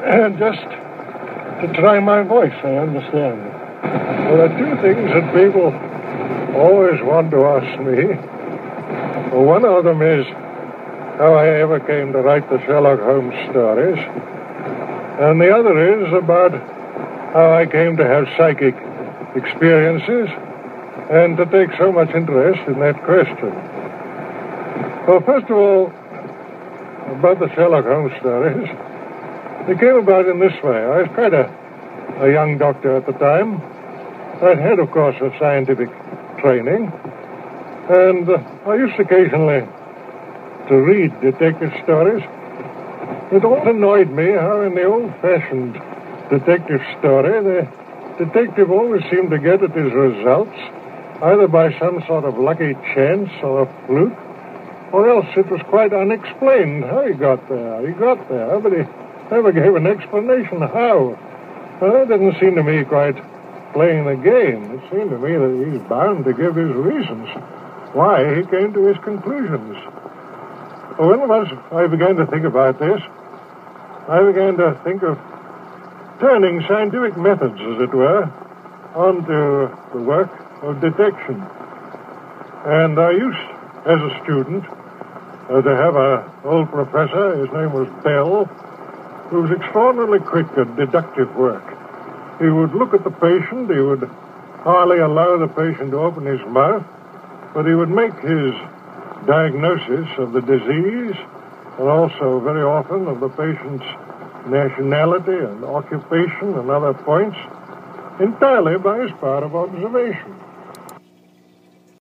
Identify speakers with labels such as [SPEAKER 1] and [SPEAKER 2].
[SPEAKER 1] And just to try my voice, I understand. Well, there are two things that people always want to ask me. Well, one of them is how I ever came to write the Sherlock Holmes stories. And the other is about how I came to have psychic experiences and to take so much interest in that question. Well, first of all, about the Sherlock Holmes stories, they came about in this way. I was quite a young doctor at the time. I'd had, of course, a scientific training, and I used occasionally to read detective stories. It always annoyed me how in the old-fashioned detective story, the detective always seemed to get at his results either by some sort of lucky chance or a fluke, or else it was quite unexplained how he got there. He got there, but he never gave an explanation how. Well, that didn't seem to me quite playing the game. It seemed to me that he's bound to give his reasons why he came to his conclusions. Well, once I began to think about this, I began to think of turning scientific methods, as it were, onto the work of detection. And I used, as a student, to have an old professor, his name was Bell, who was extraordinarily quick at deductive work. He would look at the patient, he would hardly allow the patient to open his mouth, but he would make his diagnosis of the disease and also very often of the patient's nationality and occupation and other points entirely by his power of observation.